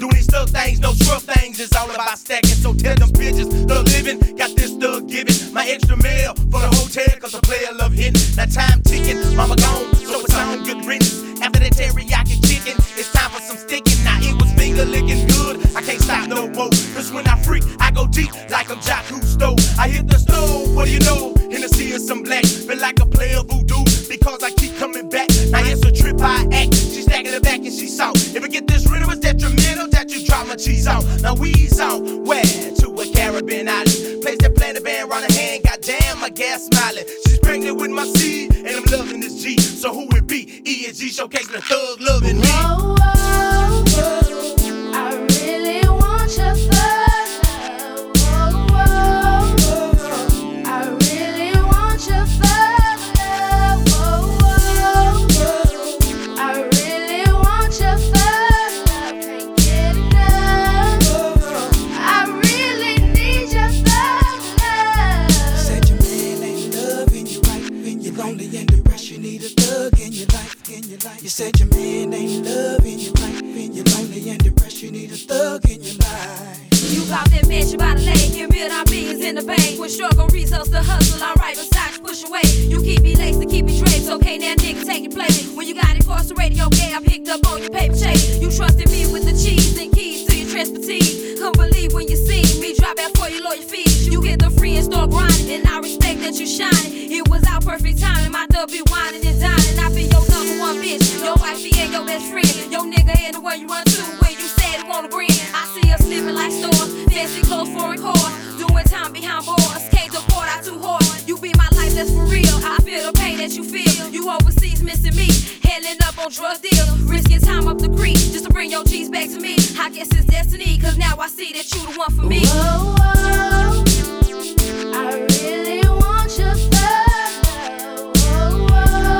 Doing these thug things, no scrub things. It's all about stacking. So tell them bitches, thug living, got this thug giving. My extra mail for the hotel, cause the player love hitting. Now time ticking, mama gone, so it's on good riddance. After that teriyaki chicken, it's time for some sticking. Now it was finger licking good, I can't stop no more. Cause when I freak, I go deep like I'm Jacques Cousteau. I hit the stove, what do you know? Hennessy and some black, feel like a player voodoo, because I keep coming back. Now it's a trip I act, she stacking it back and she saw. If I get this rhythm, it's detrimental that you drop my cheese out. Now we's on, where? To a Caribbean island, place that planted band around her hand, goddamn my gas smiling. She's pregnant with my seed, and I'm loving this G. So who it be? E&G showcasing the thug loving me. Whoa, whoa, whoa. I really want your thug love. Whoa, whoa, whoa. I really want your thug love. Whoa, whoa, whoa. I really want your thug love. Can't get enough. I really need your thug love. Said your man ain't loving you right. When you're lonely and depressed, you need a thug in your life. You said your man ain't loving you right. When you're lonely and depressed, you need a thug in your life. You bout that mansion by the lake, and build our billions in the bank. With struggle, results to hustle, I'm right beside you, push away. You keep me laced to keep me draped, okay now nigga take your place. When you got incarcerated, okay, I picked up on your paper chase. You trusted me with the cheese and keys to your expertise. Couldn't believe when you seen me drop out for your lawyer fees. You get the free and start grinding, and I respect that you shining. It was our perfect timing, my thug be whining and dining. I be your number one bitch, your wifey and your best friend. Your nigga and the one you run to when you said you wanna grin. I see us living like stores, fancy clothes, foreign cars, doing time behind bars. Can't deport out too hard. You be my life, that's for real. I feel the pain that you feel. You overseas missing me, handling up on drug deals, risking time up the creek just to bring your G's back to me. I guess it's destiny, cause now I see that you the one for me. Whoa, whoa. I really want your thug love. Whoa,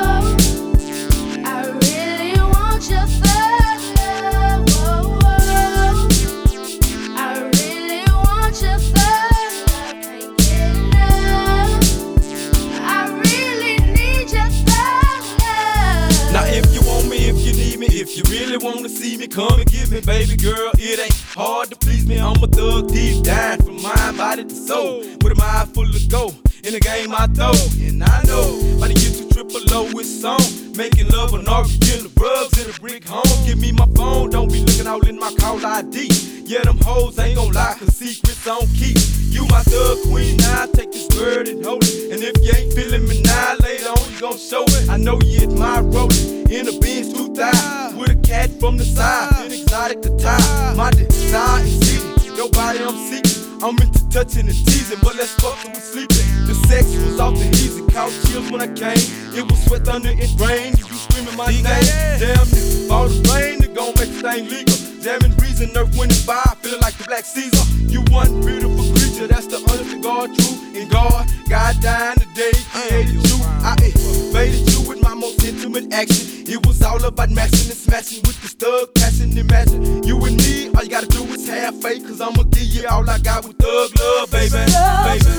whoa. I really want your thug love. Whoa, whoa. I really want your thug love. Can't get enough. I really need your thug love. Now if you want me, if you need me, if you really wanna see me, come and get me, baby girl. It ain't hard to please me. I'm a thug deep down, from mind, body to soul. With a mind full of gold, in the game I throw. And I know, by the get you triple low with song. Making love on original rugs in a brick home. Give me my phone, don't be looking all in my call ID. Yeah, them hoes ain't gon' lie, cause secrets I don't keep. You my thug queen, now I take this word and hold it. And if you ain't feeling me now, later on you gon' show it. I know you admire rolling in a Benz 2000 with a cat from the side, an exotic attire. My desire is seated, your body I'm seeking. I'm into touching and teasing, but let's fuck till we sleeping. The sex was off the easy, couch chills when I came. It was sweat, thunder, and rain. You screaming my name, damn it. All the rain, they gon' make the thing legal. Jamming reason, earth, wind, and fire, feeling like the Black Caesar. You one beautiful creature, that's the honest to God truth. And God dying the day he created you. I invaded you with my most intimate action. It was all about maxing and smashing with this thug passion. Imagine you and me, all you gotta do is have faith, cause I'ma give you all I got with thug love, baby.